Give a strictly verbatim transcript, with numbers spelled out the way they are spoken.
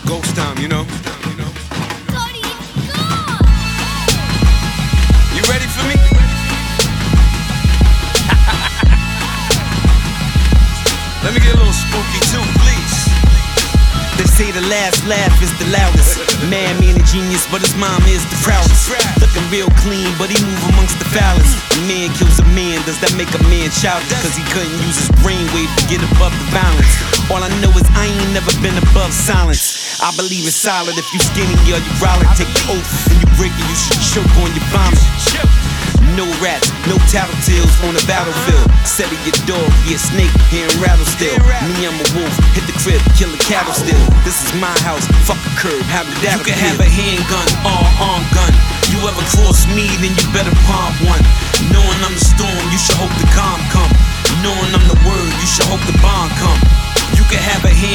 Ghost time, you know. You ready for me? Let me get a little spooky too, please. They say the last laugh is the loudest. Madman a genius, but his mom is the proudest. Looking real clean, but he move amongst the foulest. A man kills a man, does that make a man childish? Cause he couldn't use his brainwave to get above the violence. All I know is I ain't never been above silence. I believe it's solid if you skinny or you rolling. Take the oath and you break it, you should choke on your vomit. No rats, no tattletales on the battlefield. Set of your dog, be a snake, hearing rattle still. Me, I'm a wolf, hit the crib, kill a cattle still. This is my house, fuck a curb, how did that appeal? You can have a handgun or arm gun. You ever cross me, then you better palm one. Knowing I'm the storm, you should hope the calm come. Knowing I'm the word, you should hope the bomb come. You can have a hand